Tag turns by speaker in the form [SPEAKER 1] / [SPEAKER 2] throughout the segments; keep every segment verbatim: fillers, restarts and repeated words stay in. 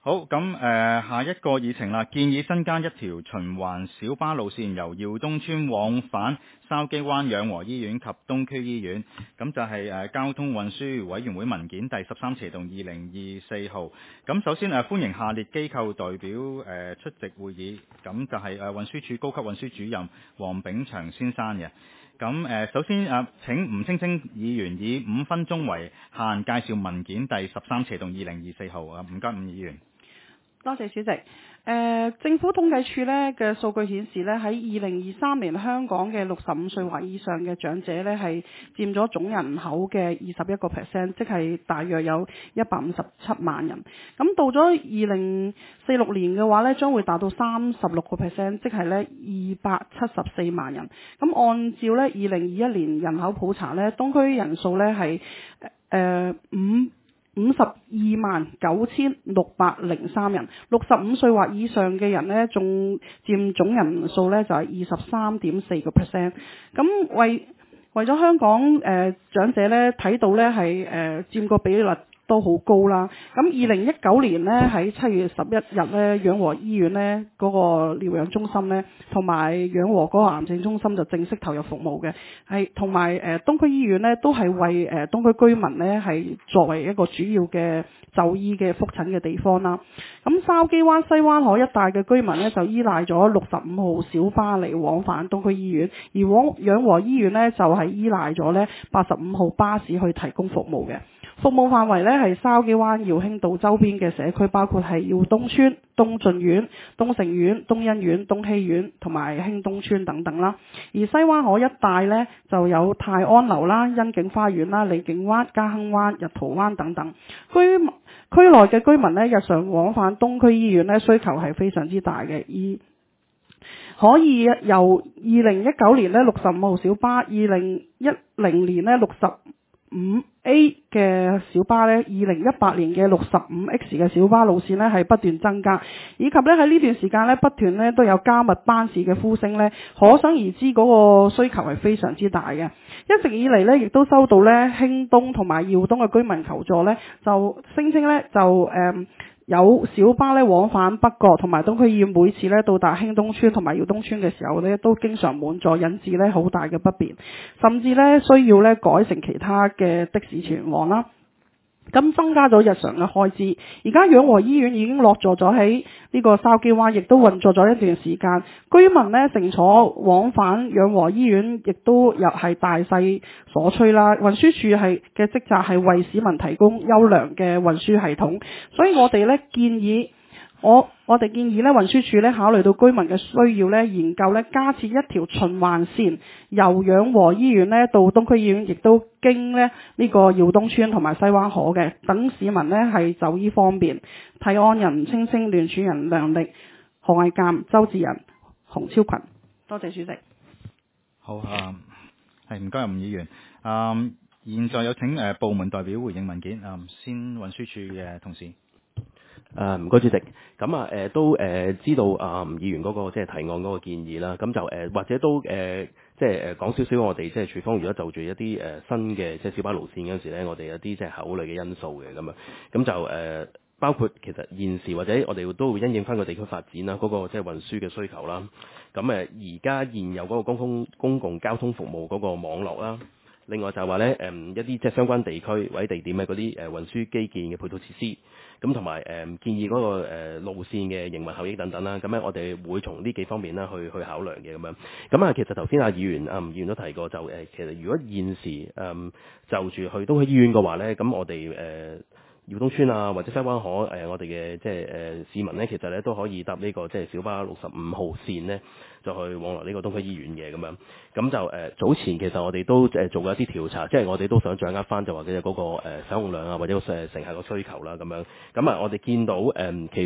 [SPEAKER 1] 好，咁誒、呃、下一個議程啦，建議增加一條循環小巴路線，由耀東村往返筲箕灣養和醫院及東區醫院。咁就係、是、誒、呃、交通運輸委員會文件第十三斜動二零二四號。咁首先誒、呃、歡迎下列機構代表誒、呃、出席會議。咁就係誒運輸署高級運輸主任黃炳祥先生嘅。咁誒、呃，首先誒、呃，請吳清清議員以五分鐘為限介紹文件第十三斜動二零二四號啊，唔該，吳議員。
[SPEAKER 2] 多謝主席。誒、呃，政府統計處呢嘅數據顯示呢，喺二零二三年香港嘅六十五歲或以上嘅長者呢，係佔咗總人口嘅二十一個 percent， 即係大約有一百五十七萬人。咁到咗二零四六年嘅話呢，將會達到三十六個 percent， 即係呢二百七十四萬人。咁按照呢二零二一年人口普查呢，東區人數呢係誒五。五十二萬九千六百零三人，六十五歲或以上嘅人呢，仲佔總人數呢就係二十三點四個 percent。咁為為咗香港誒、呃、長者呢，睇到呢係誒佔個比率都好高啦。咁二零一九年呢，喺七月十一日呢，養和醫院呢嗰、那個療養中心呢，同埋養和嗰個癌症中心就正式投入服務嘅，係同埋誒東區醫院呢，都係為誒、呃、東區居民呢係作為一個主要嘅就醫嘅覆診嘅地方啦。咁筲箕灣西灣河一帶嘅居民呢，就依賴咗六十五號小巴嚟往返東區醫院，而往養和醫院呢，就係、是、依賴咗呢八十五號巴士去提供服務嘅。服務範圍呢係筲箕灣耀興道周邊嘅社區，包括係耀東村、東進苑、東城苑、東欣苑、東禧苑同埋興東村等等啦。而西灣河一帶呢，就有泰安樓啦、欣景花園啦、李景灣、嘉亨灣、日桃灣等等。居區內嘅居民呢，日常往返東區醫院呢，需求係非常之大嘅，而可以由二零一九年呢六十五號小巴，二零一零年呢六十五 A 嘅小巴呢，二零一八年嘅六十五 X 嘅小巴路線呢係不斷增加，以及呢喺呢段時間呢不斷呢都有加密班次嘅呼聲呢，可想而知嗰個需求係非常之大嘅。一直以嚟呢，亦都收到呢興東同埋耀東嘅居民求助呢，就聲稱呢就誒。嗯有小巴咧往返北角同埋東區醫院，每次咧到達興東村同埋耀東村嘅時候咧，都經常滿座，引致咧好大嘅不便，甚至咧需要咧改成其他嘅的，的士前往啦。咁增加咗日常嘅開支。而家養和醫院已經落座咗喺呢個筲箕灣，亦都運作咗一段時間。居民呢乘坐往返養和醫院，亦都又係大勢所趨啦。運輸署係嘅職責係為市民提供優良嘅運輸系統，所以我哋呢建議。我我哋建議咧，運輸署咧考慮到居民嘅需要咧，研究咧加設一條循環線，由養和醫院咧到東區醫院，亦都經咧呢個耀東村同埋西灣河嘅，等市民咧係就醫方便。提案人清清，聯署人梁力、何毅鑑、周志仁、洪超群。多謝主席。
[SPEAKER 1] 好啊，係唔該吳議員。啊，現在有請誒、呃、部門代表回應文件。啊，先運輸署嘅同事。
[SPEAKER 3] 誒唔該主席，咁啊誒都誒、呃、知道啊吳議員嗰、那個即係提案嗰個建議啦，咁就誒、呃、或者都誒、呃、即係誒講少少我哋即係署方如果就住一啲誒、呃、新嘅即係小巴路線嗰陣時咧，我哋有啲即係考慮嘅因素嘅咁啊，咁就誒、呃、包括其實現時或者我哋都會因應翻個地區發展啦，嗰、那個即係運輸嘅需求啦，咁誒而家現有嗰個公共公共交通服務嗰個網絡啦。另外就係話咧，誒一啲即係相關地區或者地點嘅嗰啲誒運輸基建嘅配套設施，咁同埋誒建議嗰個誒路線嘅營運效益等等啦，咁咧我哋會從呢幾方面咧去去考量嘅咁樣。咁啊，其實頭先阿議員啊吳議員都提過，就誒其實如果現時誒就住去東區醫院嘅話咧，咁我哋誒耀東村啊或者西灣河誒、呃、我哋嘅即係誒市民咧，其實咧都可以搭呢、這個即係小巴六十五號線咧，就去往來呢個東區醫院嘅咁樣。咁就誒、呃、早前其實我哋都誒做過一啲調查，即係我哋都想掌握翻就話嘅嗰個誒使用量啊，或者個誒乘客個需求啦咁樣。咁啊，我哋見到誒、呃、其實誒、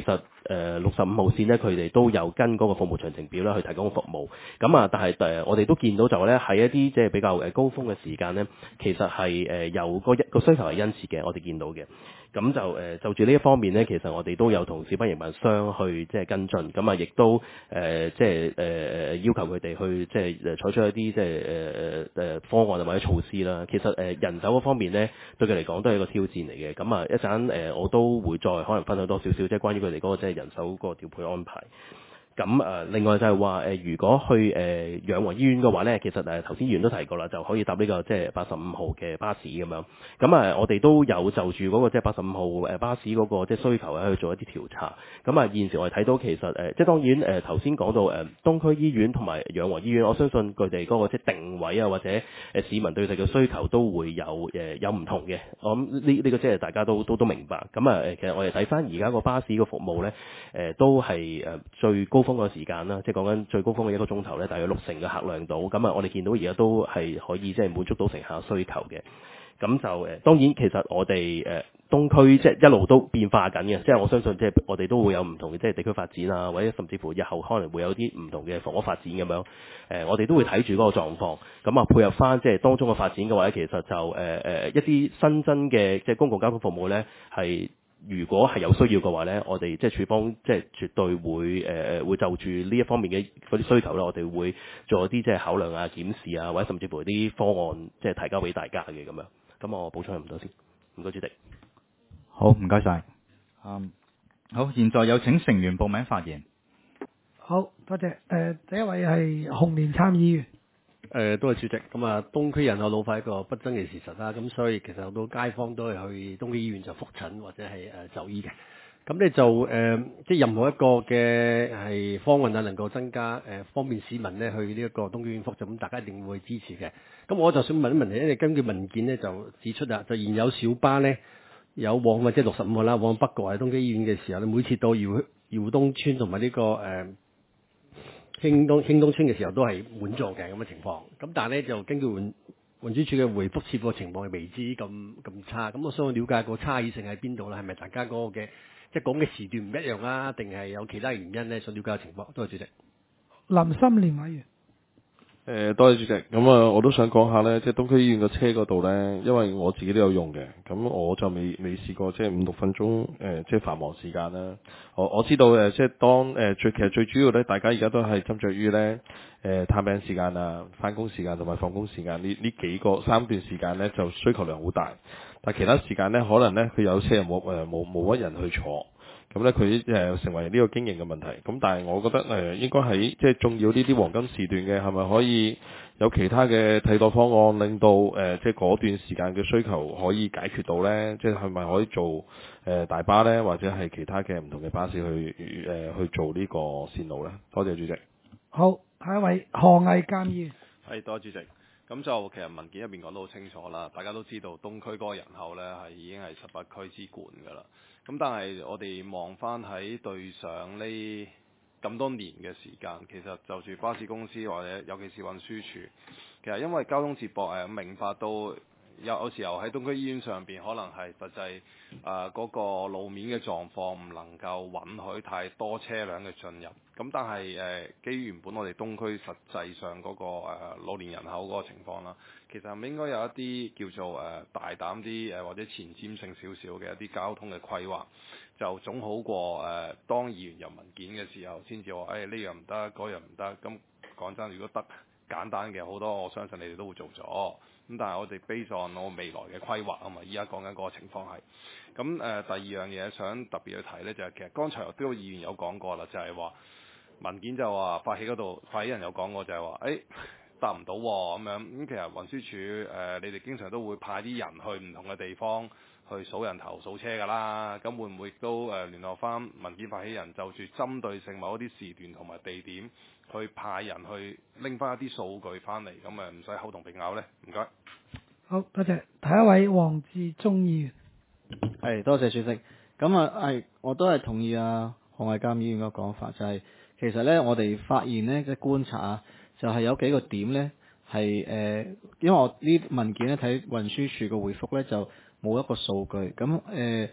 [SPEAKER 3] 誒六十五號線咧，佢哋都有跟嗰個服務詳情表咧去提供服務。咁啊，但係誒我哋都見到就咧喺一啲即係比較誒高峰嘅時間咧，其實係誒有個一個需求係殷切嘅，我哋見到嘅。咁就誒就住呢一方面咧，其實我哋都有同小巴營辦商去即係跟進，咁啊亦都誒即係誒誒要求佢哋去即係誒採取一啲即係誒誒誒方案或者措施啦。其實誒人手嗰方面咧，對佢嚟講都係一個挑戰嚟嘅。咁啊一陣誒我都會再可能分享多少少即係關於佢哋嗰個即係人手嗰個調配安排。咁誒，另外就係話誒，如果去誒養和醫院嘅話咧，其實誒頭先議員都提過啦，就可以搭呢個即係八十五號嘅巴士咁樣。咁啊，我哋都有就住嗰個即係八十五號誒巴士嗰個即係需求咧去做一啲調查。咁啊，現時我哋睇到其實誒，即係當然誒頭先講到誒東區醫院同埋養和醫院，我相信佢哋嗰個即係定位啊，或者誒市民對佢哋嘅需求都會有誒有唔同嘅。我諗呢呢個即係大家都都都明白。咁啊誒，其實我哋睇翻而家個巴士嘅服務咧，誒都係誒最高峰嘅時間啦，即係講緊最高峰嘅一個鐘頭咧，大約六成嘅客量到，咁啊，我哋見到而家都係可以即係滿足到乘客需求嘅。咁就誒，當然其實我哋誒東區即係一路都變化緊嘅，即係我相信即係我哋都會有唔同嘅即係地區發展啊，或者甚至乎日後可能會有啲唔同嘅房屋發展咁樣。誒，我哋都會睇住嗰個狀況，咁啊配合翻即係當中嘅發展嘅話咧，其實就誒誒一啲新增嘅即係公共交通服務咧係。如果係有需要嘅話咧，我哋即係處方即係絕對會誒誒、呃、會就住呢一方面嘅嗰啲需求咧，我哋會做一啲即係考量啊、檢視啊，或者甚至乎啲方案即係提交俾大家嘅咁樣。咁我補充咁多先，唔該主席。
[SPEAKER 1] 好，唔該晒。嗯，好，現在有請成員報名發言。
[SPEAKER 4] 好多謝。誒、呃，第一位係洪連參議員。
[SPEAKER 5] 誒、呃，多謝主席。咁啊，東區人口老化一個不爭嘅事實啦。咁所以其實好多街坊都係去東區醫院就覆診或者係誒、呃、就醫嘅。咁咧就誒、呃，即係任何一個嘅係方案啊，能夠增加誒、呃、方便市民咧去呢一個東區醫院覆診，咁大家一定會支持嘅。咁我就想問一問你，因為根據文件咧就指出啊，就現有小巴咧有往或者六十五號啦，往北角或者東區醫院嘅時候咧，每次到耀耀東村同埋呢個誒。呃興東興東村嘅時候都係滿座嘅咁嘅情況，咁但係咧就根據運運輸署嘅回覆，似乎情況係未知咁咁差，咁我想了解個差異性喺邊度啦？係咪大家嗰個嘅即係講嘅時段唔一樣啊？定係有其他原因咧？想了解個情況。多謝主席。
[SPEAKER 4] 林心蓮委員。
[SPEAKER 6] 誒、呃，多謝主席。咁啊，我都想講下咧，即係東區醫院個車嗰度咧，因為我自己都有用嘅，咁我就未未試過即係五六分鐘誒、呃，即係繁忙時間啦。我我知道誒，即係當誒最、呃、其實最主要咧，大家而家都係斟酌於咧誒探病時間啊、返工時間同埋放工時間呢呢幾個三段時間咧，就需求量好大。但係其他時間咧，可能咧佢有車又冇誒冇冇乜人去坐。咁咧佢誒成為呢個經營嘅問題，咁但係我覺得誒、呃、應該喺即係重要呢啲黃金時段嘅，係咪可以有其他嘅替代方案，令到誒、呃、即係嗰段時間嘅需求可以解決到咧？即係係咪可以做誒、呃、大巴咧，或者係其他嘅唔同嘅巴士去誒、呃、去做呢個線路咧？多謝主席。
[SPEAKER 4] 好，下一位何毅監議員。
[SPEAKER 7] 係，多謝主席。咁就其實文件入邊講得好清楚啦，大家都知道東區嗰個人口咧係已經係十八區之冠㗎啦。咁但係我哋望翻喺對上呢咁多年嘅時間，其實就住巴士公司或者尤其是運輸署，其實因為交通接駁誒明白到有有時候喺東區醫院上邊可能係實際誒嗰個路面嘅狀況唔能夠允許太多車輛嘅進入。咁但係誒、呃，基於原本我哋東區實際上嗰、那個、呃、老年人口嗰個情況啦，其實係咪應該有一啲叫做誒、呃、大膽啲誒、呃、或者前瞻性少少嘅一啲交通嘅規劃，就總好過誒、呃、當議員入文件嘅時候先至話誒呢樣唔得，嗰樣唔得。咁講真，如果得簡單嘅好多，我相信你哋都會做咗。咁但係我哋 base on我未來嘅規劃啊嘛，依家講緊嗰個情況係。咁誒、呃、第二樣嘢想特別去提呢，就係、是、其實剛才都有議員有講過啦，就係、是、話。文件就話發起嗰度，發起人有講過就係話，誒達唔到咁樣。咁其實運輸署誒、呃，你哋經常都會派啲人去唔同嘅地方去數人頭、數車㗎啦。咁會唔會都誒、呃、聯絡翻文件發起人，就住針對性某一啲時段同埋地點，去派人去拎翻一啲數據翻嚟，咁誒唔使口同鼻拗呢？唔該。
[SPEAKER 4] 好，多謝。第一位黃志忠議員。
[SPEAKER 8] 係，多謝主席。咁啊，係我都係同意啊何毅監議員嘅講法，就係、是。其實咧，我哋發現咧，即係觀察啊，就係、是、有幾個點咧，係誒、呃，因為我呢文件咧睇運輸署嘅回覆咧，就冇一個數據。咁誒、呃，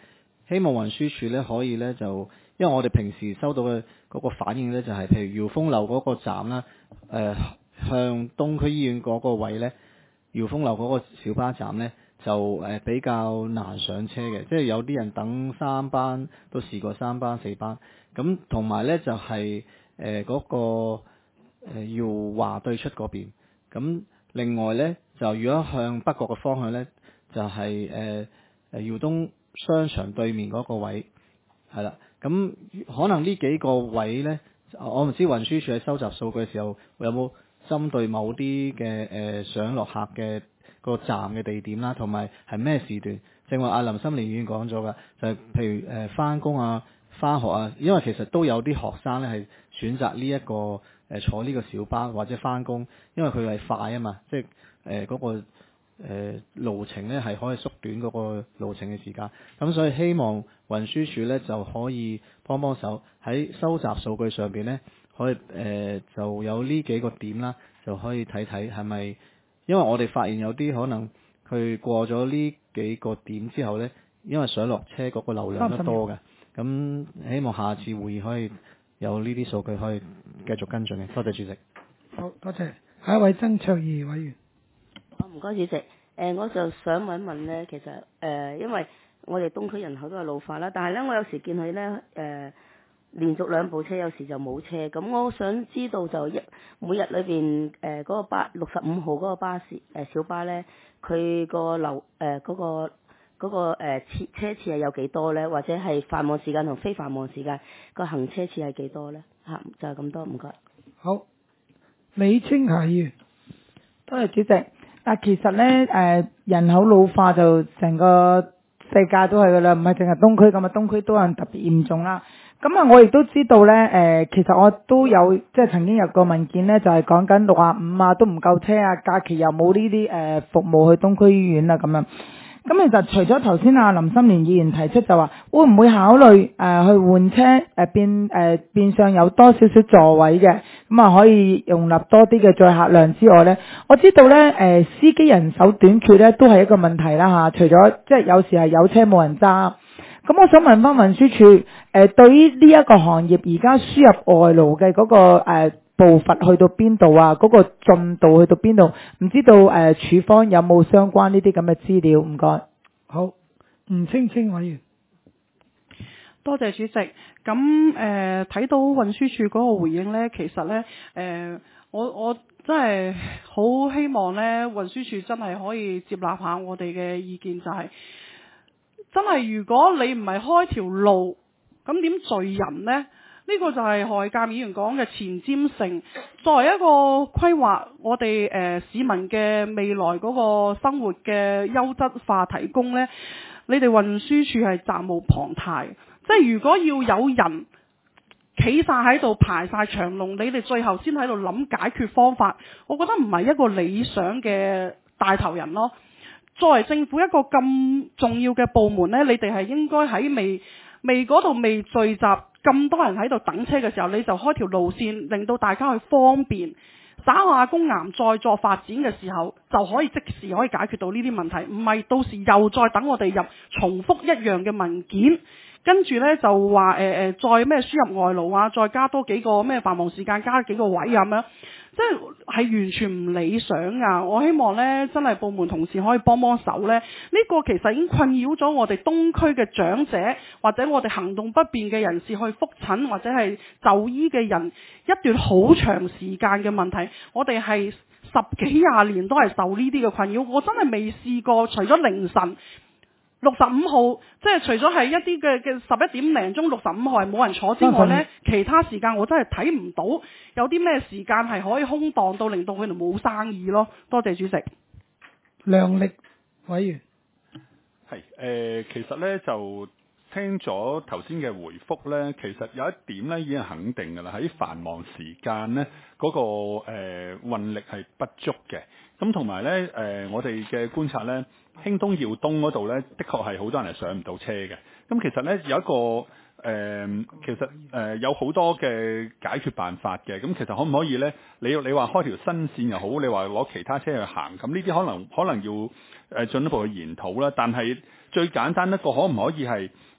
[SPEAKER 8] 希望運輸署咧可以咧就，因為我哋平時收到嘅嗰個反應咧就係、是，譬如耀豐樓嗰個站啦，誒、呃、向東區醫院嗰個位咧，耀豐樓嗰個小巴站咧就誒比較難上車嘅，即係有啲人等三班都試過三班四班，咁同埋咧就係誒嗰個誒、呃、耀華對出嗰邊，咁另外咧就如果向北角嘅方向咧，就係誒誒耀東商場對面嗰個位，係啦，咁可能呢幾個位呢，我唔知運輸署喺收集數據嘅時候有冇針對某啲嘅誒上落客嘅個站嘅地點啦，同埋係咩時段？正話阿林心玲已經講咗㗎，就係、譬如誒翻工啊、翻學啊，因為其實都有啲學生呢係選擇呢、這、一個誒、呃、坐呢個小巴或者翻工，因為佢係快啊嘛，即係誒嗰個。誒、呃、路程咧係可以縮短嗰個路程嘅時間，咁所以希望運輸署咧就可以幫幫手喺收集數據上邊咧，可以誒、呃、就有呢幾個點啦，就可以睇睇係咪，因為我哋發現有啲可能佢過咗呢幾個點之後咧，因為上落車嗰個流量都多嘅，咁希望下次會議可以有呢啲數據可以繼續跟進嘅。多謝主席。
[SPEAKER 4] 好多謝，下一位曾卓儀委員。
[SPEAKER 9] 唔該主席，誒、呃、我就想問一問咧，其實誒、呃、因為我哋東區人口都係老化啦，但係咧我有時見佢咧誒連續兩部車，有時就冇車，咁我想知道就一每日裏邊誒嗰個巴六十五號嗰個巴士誒、呃、小巴咧，佢個流誒嗰個嗰、嗰個誒次車次係有幾多咧？或者係繁忙時間同非繁忙時間個行車次係幾多咧？嚇，就係咁多，唔該。
[SPEAKER 4] 好，李青霞議員，
[SPEAKER 10] 多謝主席。但其實咧，誒、呃、人口老化就成個世界都係噶啦，唔係淨係東區咁啊，東區都係特別嚴重啦。咁啊，我亦都知道咧，誒、呃、其實我都有即係曾經有個文件咧，就係講緊六啊五啊都唔夠車啊，假期又冇呢啲誒服務去東區醫院啦咁樣。咁其實除咗頭先阿林心蓮議員提出就話，會唔會考慮誒、呃、去換車誒、呃、變誒、呃、變相有多少少座位嘅，咁啊可以容納多啲嘅載客量之外咧，我知道咧誒、呃、司機人手短缺咧都係一個問題啦嚇。除咗即係有時係有車冇人揸，咁我想問翻運輸署誒、呃、對於呢一個行業而家輸入外勞嘅嗰個誒、呃步伐去到邊度啊？嗰、那個進度去到邊度？唔知道誒、呃，署方有冇相關呢啲咁嘅資料？唔該。
[SPEAKER 4] 好，吳清清委員，
[SPEAKER 2] 多謝主席。咁誒睇到運輸署嗰個回應呢，其實呢，誒、呃，我我真係好希望呢運輸署真係可以接納下我哋嘅意見，就係、是、真係如果你唔係開條路，咁點聚人呢？呢個就係何鑑議員講嘅前瞻性，作為一個規劃我哋誒、呃、市民嘅未來嗰個生活嘅優質化提供呢，你哋運輸署係責無旁貸。即係如果要有人企晒喺度排晒長龍，你哋最後先喺度諗解決方法，我覺得唔係一個理想嘅帶頭人咯。作為政府一個咁重要嘅部門呢，你哋係應該喺未未嗰度未聚集咁多人喺度等車嘅時候，你就開條路線，令到大家去方便。稍下公岩再作發展嘅時候，就可以即時可以解決到呢啲問題，唔係到時又再等我哋入重複一樣嘅文件，跟住呢就話誒誒再咩輸入外勞啊，再加多幾個咩繁忙時間加幾個位咁樣，即係係完全唔理想啊！我希望呢真係部門同事可以幫幫手呢。呢、呢個其實已經困擾咗我哋東區嘅長者或者我哋行動不便嘅人士去覆診或者係就醫嘅人一段好長時間嘅問題。我哋係十幾廿年都係受呢啲嘅困擾，我真係未試過除咗凌晨六十五號，即係除咗係一啲嘅嘅十一點零鐘六十五號係冇人坐之外呢，其他時間我真係睇唔到有啲咩時間係可以空檔到令到佢哋冇生意咯。多謝主席。
[SPEAKER 4] 梁力委員，
[SPEAKER 11] 係誒、呃，其實呢就聽咗頭先嘅回覆呢，其實有一點呢已經肯定㗎啦，喺繁忙時間呢，嗰、那個誒、呃、運力係不足嘅。咁同埋呢，誒、呃，我哋嘅觀察呢，興東耀東嗰度呢，的確係好多人係上唔到車嘅。咁其實呢，有一個誒、呃，其實誒、呃、有好多嘅解決辦法嘅。咁其實可唔可以呢？你你話開條新線又好，你話攞其他車去行，咁呢啲可能可能要誒進一步去研討啦。但係最簡單一個可唔可以係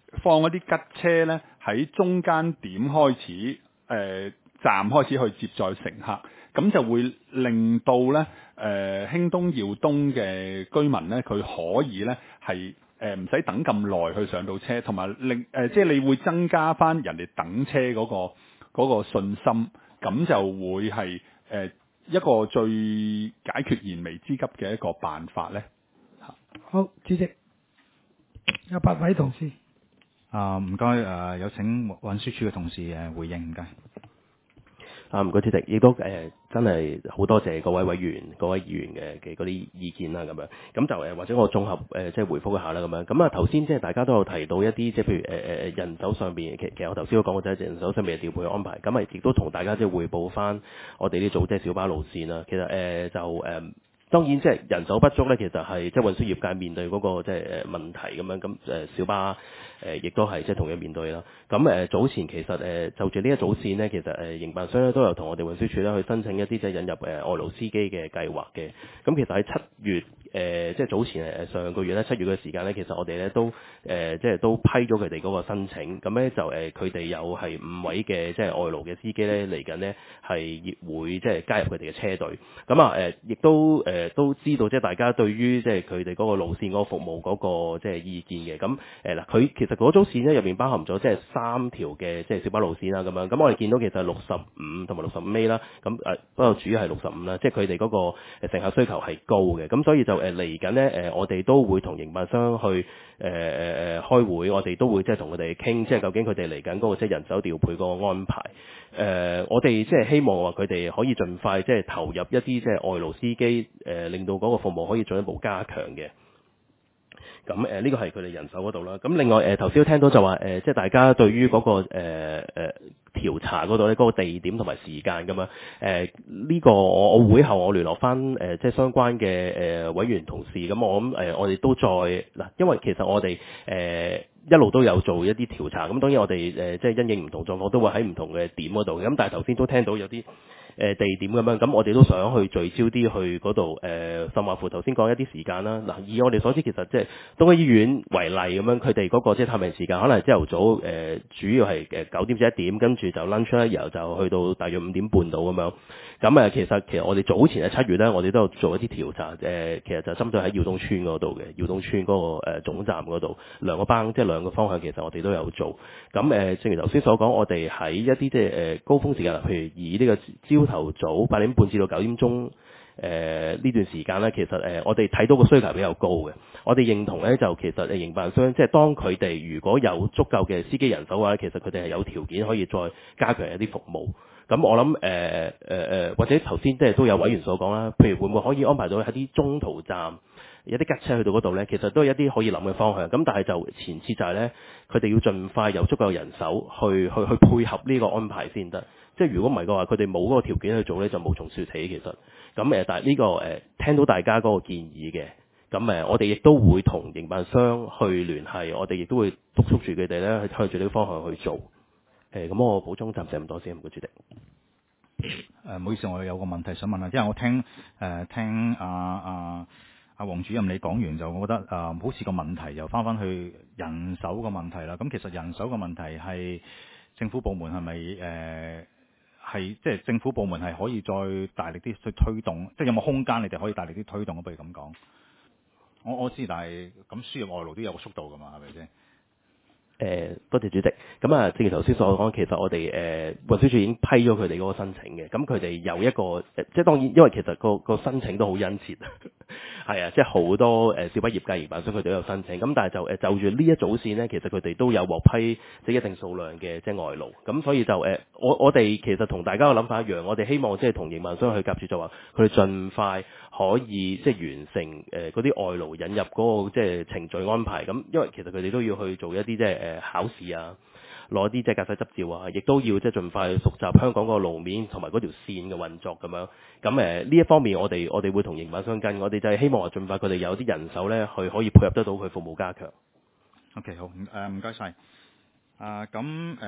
[SPEAKER 11] 放一啲吉車咧喺中間點開始，誒、呃、站開始去接載乘客，咁就會令到咧誒興東耀東嘅居民咧，佢可以咧係誒唔使等咁耐去上到車，同埋令誒即係你會增加翻人哋等車嗰、嗰個嗰個信心，咁就會係誒、呃、一個最解決燃眉之急嘅一個辦法咧。
[SPEAKER 4] 好，主席有八位同事。
[SPEAKER 1] 啊，唔該誒，有請運輸署嘅同事誒回應，唔該。
[SPEAKER 3] 啊，唔該主席，亦都誒、呃、真係好多謝各位委員、各位議員嘅嘅嗰啲意見啦，咁樣咁就誒、呃、或者我綜合誒、呃、即係回覆一下啦，咁樣咁啊頭先即係大家都有提到一啲即係譬如誒誒、呃、人手上邊，其其實我頭先都講過就係人手上面嘅調配安排，咁啊亦都同大家即係彙報翻我哋呢組即係小巴路線啦。其實誒、呃、就誒。呃當然，即係人手不足咧，其實係即係運輸業界面對嗰個即係誒問題咁樣，咁誒小巴誒亦都係即係同樣面對啦。咁誒早前其實誒就住呢一組線呢，其實誒營辦商咧都有同我哋運輸署咧去申請一啲即係引入誒外勞司機嘅計劃嘅。咁其實喺七月誒即係早前誒上個月咧七月嘅時間咧，其實我哋咧都誒即係都批咗佢哋嗰個申請。咁咧就誒佢哋有係五位嘅即係外勞嘅司機咧嚟緊呢係亦會即係加入佢哋嘅車隊。咁啊誒亦都誒。誒都知道即係大家對於即係佢哋嗰個路線嗰個服務嗰個即係意見嘅。咁誒嗱，佢其實嗰組線咧入邊包含咗即係三條嘅即係小巴路線啦咁樣。咁我哋見到其實六十五同埋六十五 A 啦，咁誒不過主要係六十五啦，即係佢哋嗰個乘客需求係高嘅。咁所以就誒嚟緊咧誒，我哋都會同營辦商去誒誒誒開會，我哋都會即係同佢哋傾，即係究竟佢哋嚟緊嗰個即係人手調配嗰個安排。誒、呃，我哋即係希望話佢哋可以盡快即係投入一啲即係外勞司機，誒、呃、令到嗰個服務可以進一步加強嘅。咁誒呢個係佢哋人手嗰度啦。咁另外誒頭先都聽到就話誒、呃，即係大家對於嗰、那個誒誒、呃、調查嗰度咧，嗰、那個地點同埋時間咁樣。誒、呃、呢、這個我我會後我聯絡翻誒、呃、即係相關嘅誒、呃、委員同事。咁我諗誒、呃、我哋都再嗱，因為其實我哋誒。呃一路都有做一啲調查，咁當然我哋誒、呃、即係因應唔同狀況，都會喺唔同嘅點嗰度。咁但係頭先都聽到有啲誒、呃、地點咁樣，咁我哋都想去聚焦啲去嗰度誒，甚或乎頭先講一啲時間啦。嗱，以我哋所知，其實即係東區醫院為例咁樣，佢哋嗰個即係探病時間，可能係朝頭早誒、呃，主要係誒九點至一點，跟住就 lunch 咧，然後就去到大約五點半到咁樣。咁誒，其實其實我哋早前喺七月咧，我哋都有做一啲調查，誒、呃，其實就針對喺耀東村嗰度嘅耀東村嗰、那個誒、呃、總站嗰度兩個班，即係兩個方向，其實我哋都有做。咁誒、呃，正如頭先所講，我哋喺一啲即係誒高峰時間，譬如以呢個朝頭早八點半至到九點鐘誒呢、呃、段時間咧，其實誒、呃、我哋睇到個需求比較高嘅。我哋認同咧，就其實誒營辦商即係當佢哋如果有足夠嘅司機人手嘅話，其實佢哋係有條件可以再加強一啲服務。咁我諗誒誒誒，或者頭先即係都有委員所講啦，譬如會唔會可以安排到喺啲中途站有啲吉車去到嗰度咧？其實都係一啲可以諗嘅方向。咁但係就前設就係咧，佢哋要盡快有足夠人手去去去配合呢個安排先得。即係如果唔係嘅話，佢哋冇嗰個條件去做咧，就無從説起。其實咁誒，但係呢個誒聽到大家嗰個建議嘅，咁誒我哋亦都會同營辦商去聯繫，我哋亦都會督促住佢哋咧去向住呢個方向去做。誒咁，我補充暫時咁多先，唔該主席。
[SPEAKER 1] 誒唔好意思，我有個問題想問啊，因為我聽誒、呃、聽阿阿阿黃主任你講完就，我覺得誒、呃、好似個問題又翻返去人手個問題啦。咁其實人手個問題係政府部門係咪誒係即係政府部門係可以再大力啲去推動，即係有冇空間你哋可以大力啲推動？不如咁講。我我知，但係咁輸入外勞都有個速度㗎嘛，係咪先？
[SPEAKER 3] 誒、呃，多謝主席。咁啊，正如頭先所講，其實我哋誒運輸署已經批咗佢哋嗰個申請嘅。咁佢哋有一個誒、呃，即係當然，因為其實個個申請都好殷切，係啊，即係好多誒小巴業界營辦商佢哋都有申請。咁但係就誒、呃、就住呢一組線呢，其實佢哋都有獲批即係一定數量嘅即係外勞。咁所以就誒、呃，我我哋其實同大家嘅諗法一樣，我哋希望即係同營辦商去夾住，就話佢哋盡快可以即係完成誒嗰啲外勞引入嗰、那個即係程序安排。咁因為其實佢哋都要去做一啲即係誒考試啊，攞啲即係駕駛執照啊，亦都要即係盡快去熟習香港個路面同埋嗰條線嘅運作咁樣。咁誒呢一方面我，我哋我哋會同營辦商跟，我哋就係希望話盡快佢哋有啲人手咧，去可以配合得到佢服務加強。
[SPEAKER 1] OK， 好，誒唔該晒。啊咁誒，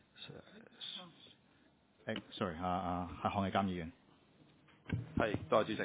[SPEAKER 1] 誒 sorry 啊啊，係項毅監議員。
[SPEAKER 7] 係，多謝主席。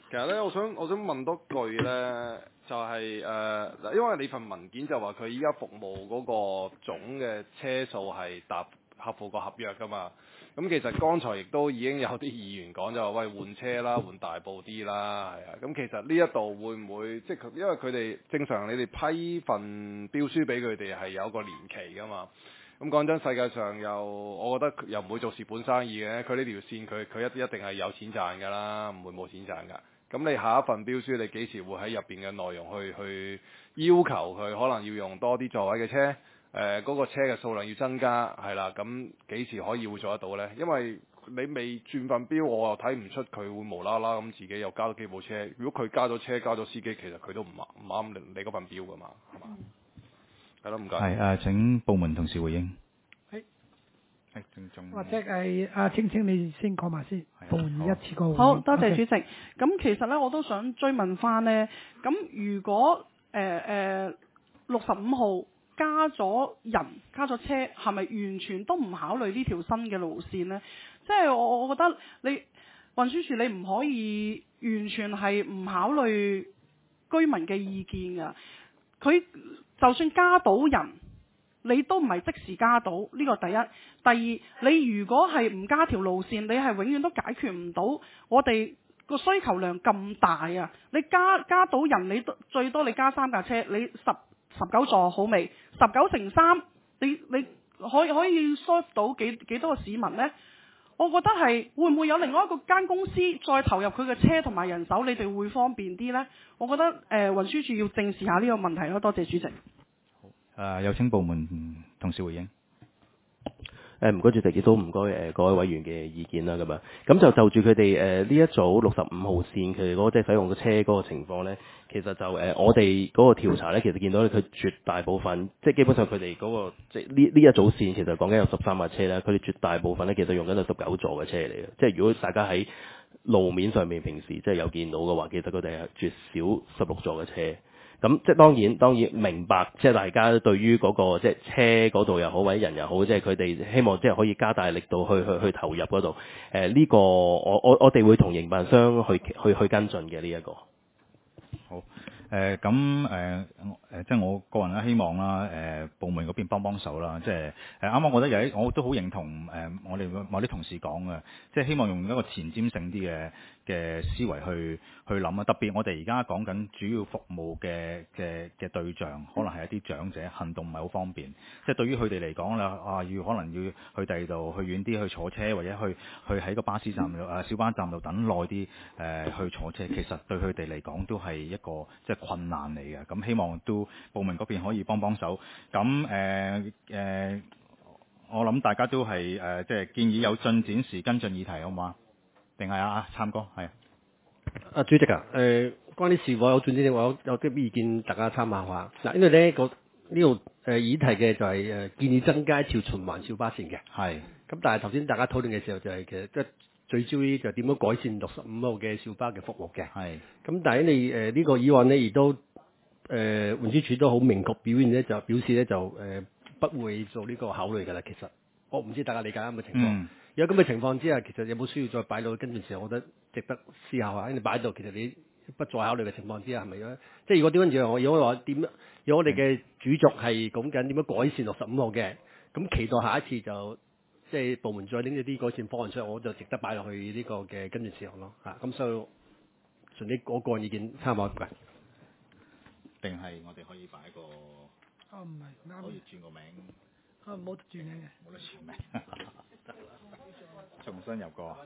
[SPEAKER 7] 其實咧，我想我想問多句咧，就係、是、誒，嗱、呃，因為你份文件就話佢依家服務嗰個總嘅車數係搭合乎個合約噶嘛。咁其實剛才亦都已經有啲議員講就話喂，換車啦，換大部啲啦，係啊。咁其實呢一度會唔會即係因為佢哋正常你哋批份標書俾佢哋係有個年期噶嘛？咁講真，世界上又我覺得又唔會做蝕本生意嘅，佢呢條線佢佢一一定係有錢賺㗎啦，唔會冇錢賺㗎。咁你下一份標書，你幾時會喺入邊嘅內容去去要求佢可能要用多啲座位嘅車？誒、呃，嗰、那個車嘅數量要增加，係啦。咁幾時可以會做得到呢？因為你未轉份標，我又睇唔出佢會無啦啦咁自己又加咗幾部車。如果佢加咗車、加咗司機，其實佢都唔唔啱你嗰份標㗎嘛，係嘛？係咯，唔該。係
[SPEAKER 1] 誒，請部門同事回應。
[SPEAKER 4] 係
[SPEAKER 1] 係正中。
[SPEAKER 4] 或者係阿青青，你先講埋先，部門一次過。
[SPEAKER 2] 好多謝主席。咁其實咧，我都想追問翻呢。咁如果誒誒六十五號加咗人加咗車，係咪完全都唔考慮呢條新嘅路線呢？即係我我覺得你運輸署你唔可以完全係唔考慮居民嘅意見㗎。佢就算加到人，你都唔係即時加到，呢個第一。第二，你如果係唔加條路線，你係永遠都解決唔到我哋個需求量咁大啊！你加加到人，你最多你加三架車，你十十九座好未？十九乘三，你你可以可以 serve 到幾幾多個市民呢？我覺得係會唔會有另外一個間公司再投入佢嘅車同埋人手，你哋會方便啲呢？我覺得誒、呃、運輸署要正視下呢個問題咯。多謝主席。
[SPEAKER 1] 好，誒有請部門同事回應。
[SPEAKER 3] 誒唔該主席，亦都唔該誒各位委員嘅意見啦，咁樣咁就就住佢哋誒呢一組六十五號線佢哋嗰個即係使用嘅車嗰個情況咧，其實就誒、呃、我哋嗰個調查咧，其實見到咧佢絕大部分即係基本上佢哋嗰個即係呢呢一組線其實講緊有十三架車啦，佢哋絕大部分咧其實用緊係十九座嘅車嚟嘅，即係如果大家喺路面上面平時即係有見到嘅話，其實佢哋係絕少十六座嘅車。咁即係當然當然明白，即係大家對於嗰、嗰個即係車嗰度又好，或者人又好，即係佢哋希望即係可以加大力度去去去投入嗰度。誒、呃、呢、呢個我我我哋會同營辦商去去去跟進嘅呢一個。
[SPEAKER 1] 好。誒咁誒誒，即係我個人咧希望啦，誒、呃、部門嗰邊幫幫手啦，即係誒啱啱我覺得有啲，我都好認同誒、呃、我哋某啲同事講嘅，即係希望用一個前瞻性啲嘅嘅思維去去諗啊，特別我哋而家講緊主要服務嘅嘅嘅對象，可能係一啲長者，行動唔係好方便，即係對於佢哋嚟講啦，啊要可能要去第二度去遠啲去坐車，或者去去喺個巴士站度啊小巴站度等耐啲誒去坐車，其實對佢哋嚟講都係一個即係困難嚟嘅。咁希望都部門嗰邊可以幫幫手。咁誒誒，我諗大家都係誒、呃、即係建議有進展時跟進議題，好嘛？定係啊參哥係。
[SPEAKER 5] 啊主席啊，誒、呃、關於是否有進展，我有有啲意見大家參考下。嗱，因為咧個呢度誒議題嘅就係誒建議增加一條循環小巴線嘅。係。咁但係頭先大家討論嘅時候就係、是、其實即係聚焦於就點樣改善六十五號嘅小巴嘅服務嘅。係。咁但係你誒、呃這個、呢個議案咧亦都誒運輸署都好明確表現咧，就表示咧就誒、呃、不會做呢個考慮㗎啦。其實我唔知大家理解啱嘅情況。嗯。有咁嘅情況之下，其實有冇需要再擺到跟住時候，我覺得值得思考下。你擺到其實你不再考慮嘅情況之下，係咪咧？即係如果點樣樣，我如果話點，如果我哋嘅主軸係講緊點樣改善六十五號嘅，咁期待下一次就即係部門再拎一啲改善方案出嚟，我就值得擺落去呢個嘅跟住事項咯。嚇，咁所以純啲我個人意見參考嘅。
[SPEAKER 1] 定係我哋可以擺個？
[SPEAKER 4] 哦，唔係啱。
[SPEAKER 1] 可以轉個名。
[SPEAKER 4] 啊，冇得轉名嘅。
[SPEAKER 1] 冇得轉名。重新入過。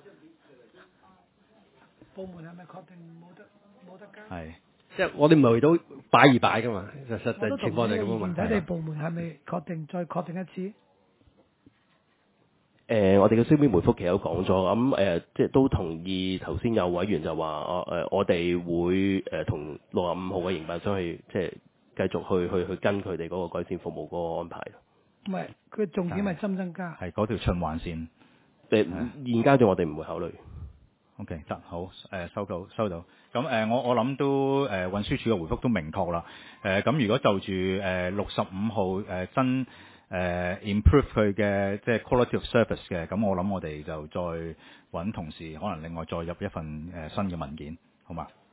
[SPEAKER 4] 部門係咪確定冇得冇得加？
[SPEAKER 5] 係，即係我哋唔係為到擺而擺噶嘛，實實際情況就係咁啊嘛。
[SPEAKER 4] 睇你部門係咪確定再確定一次？
[SPEAKER 3] 誒、呃，我哋嘅書面回覆其實有講咗，咁誒、呃，即係都同意頭先有委員就話，哦、呃、誒，我哋會誒同六十五號嘅營辦商去，即係繼續去去去跟佢哋嗰個改善服務嗰個安排。
[SPEAKER 4] 唔係，佢重點係增唔增加？
[SPEAKER 1] 係嗰條循環線。
[SPEAKER 3] 誒，現階段我哋唔會考慮。
[SPEAKER 1] OK，得好，誒、呃、收到收到。咁誒、呃，我我諗都誒、呃、運輸署嘅回覆都明確啦。誒、呃、咁如果就住誒六十五號誒新誒 improve 佢嘅即係 quality of service 嘅，咁我諗我哋就再揾同事，可能另外再入一份誒、呃、新嘅文件。 好嘛？